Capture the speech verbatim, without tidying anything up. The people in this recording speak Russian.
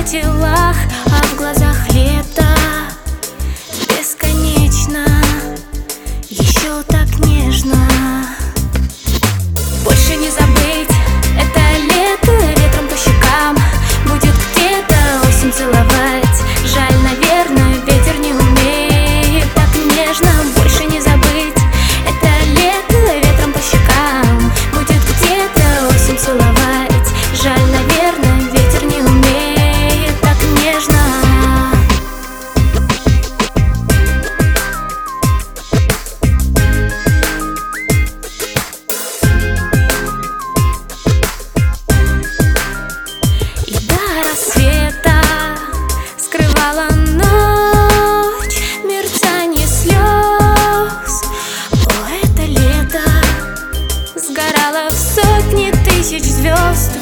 телах, а в глазах лето бесконечно, еще так нежно. Больше не забыть это лето, ветром по щекам будет где-то осень целовать. Жаль, наверное, ветер не умеет так нежно. Больше не забыть это лето, ветром по щекам будет где-то осень целовать. Жаль, наверное, ветер не умеет так нежно. И до рассвета скрывала ночь мерцание слез. О, это лето сгорало в сотни тысяч звезд.